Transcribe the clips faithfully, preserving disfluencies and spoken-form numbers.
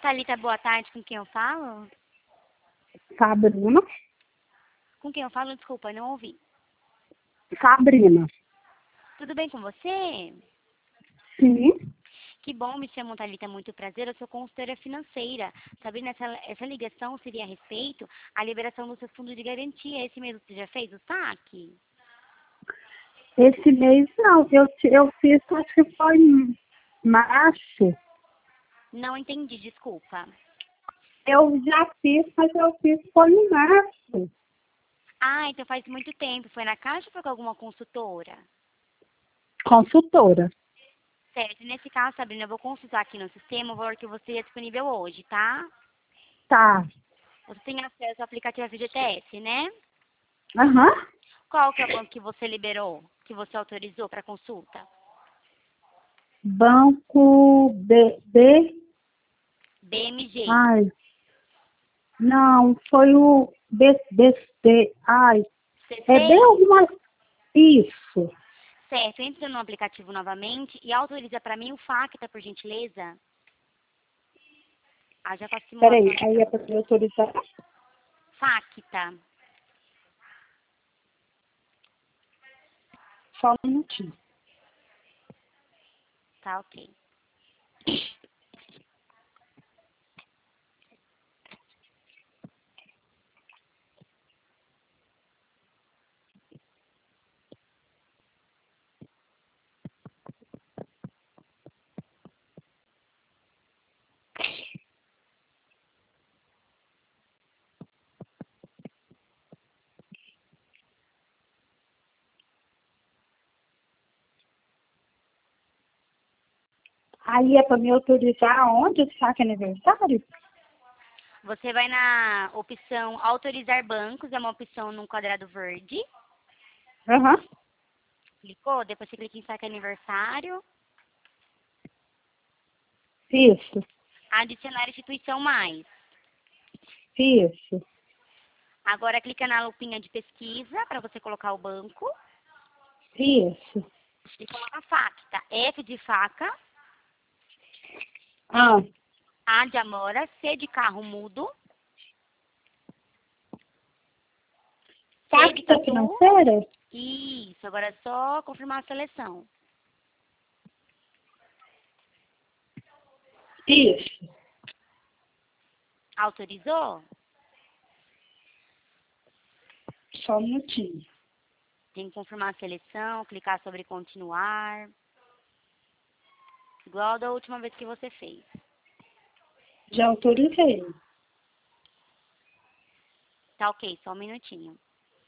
Thalita, boa tarde. Com quem eu falo? Sabrina. Com quem eu falo? Desculpa, não ouvi. Sabrina. Tudo bem com você? Sim. Que bom, me chamo Thalita, muito prazer. Eu sou consultora financeira. Sabrina, essa, essa ligação seria a respeito à liberação do seu fundo de garantia. Esse mês você já fez o saque? Esse mês não. Eu, eu fiz, acho que foi em março. Não entendi, desculpa. Eu já fiz, mas eu fiz foi em março. Ah, então faz muito tempo. Foi na Caixa ou foi com alguma consultora? Consultora. Certo. Nesse caso, Sabrina, eu vou consultar aqui no sistema o valor que você tem disponível hoje, tá? Tá. Você tem acesso ao aplicativo F G T S, né? Aham. Qual que é o banco que você liberou, que você autorizou para consulta? Banco B, B. B M G. Ai. Não, foi o B, B, B. Ai. É B C C? alguma. Isso. Certo. Entra no aplicativo novamente e autoriza para mim o Facta, por gentileza. Ah, já faço simulação Peraí, aqui aí para é para você. me autorizar. Facta. Só um minutinho. Tá, ok. Aí é para me autorizar onde o saque aniversário? Você vai na opção autorizar bancos, é uma opção num quadrado verde. Aham. Clicou, depois você clica em saque aniversário. Isso. Adicionar instituição mais. Isso. Agora clica na lupinha de pesquisa para você colocar o banco. Isso. E coloca Facta. F de faca, Ah, A de amora, C de carro mudo, T de Facta tatu. financeira? Isso, agora é só confirmar a seleção. Isso. Autorizou? Só um minutinho. Tem que confirmar a seleção, clicar sobre continuar. Igual da última vez que você fez. Já autorizei. Tá ok, só um minutinho.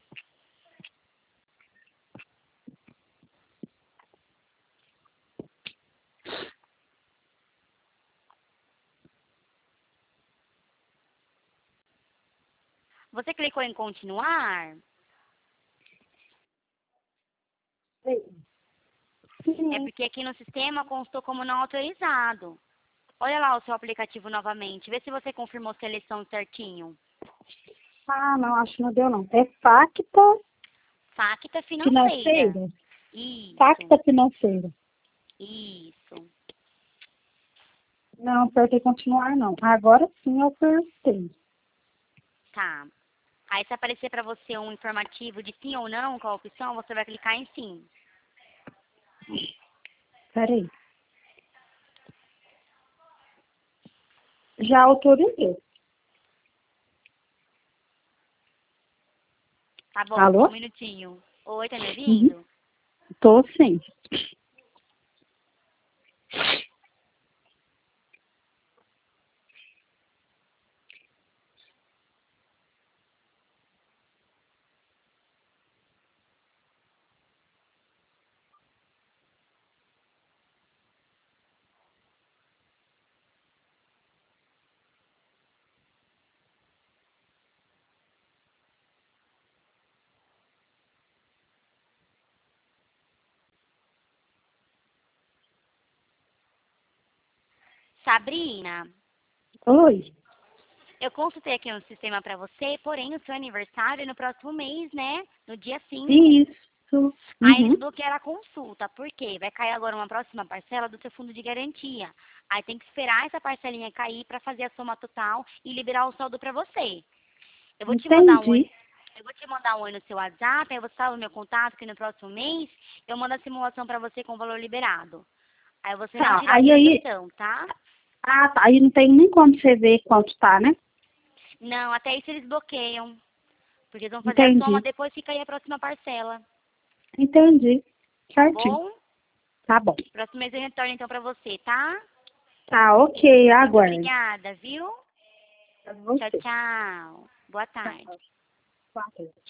Você clicou em continuar? É Sim. porque aqui no sistema constou como não autorizado. Olha lá o seu aplicativo novamente. Vê se você confirmou a seleção certinho. Ah, não, acho que não deu não. É Facta Facta financeira. financeira? Isso, Facta financeira. isso. Não, apertei continuar não. Agora sim eu apertei. Tá. Aí se aparecer para você um informativo de sim ou não com a opção, você vai clicar em sim. Peraí. Já autorizei. Tá bom, só um Alô? minutinho. Oi, tá me Uhum. ouvindo? Tô sim. Sabrina, Oi. eu consultei aqui no sistema para você, porém o seu aniversário é no próximo mês, né? No dia cinco. Isso. Isso. Aí eles Uhum. bloquearam a consulta. Por quê? Vai cair agora uma próxima parcela do seu fundo de garantia. Aí tem que esperar essa parcelinha cair para fazer a soma total e liberar o saldo para você. Eu vou te mandar um oi, Entendi. eu vou te mandar um oi no seu WhatsApp, aí você salva o meu contato que no próximo mês eu mando a simulação para você com o valor liberado. Aí você não Tá, tira a aí, aí, liquidação, tá? ah, tá, aí não tem nem como você ver quanto tá, né? Não, até isso eles bloqueiam. Porque eles vão fazer a soma Entendi, depois que cair a próxima parcela. entendi. Tá Certinho. bom? Tá bom. Próximo mês eu retorno então pra você, tá? Tá, ok, Muito aguarde. obrigada, viu? Pra Tchau, você. tchau. Boa tarde. Tchau. Boa tarde.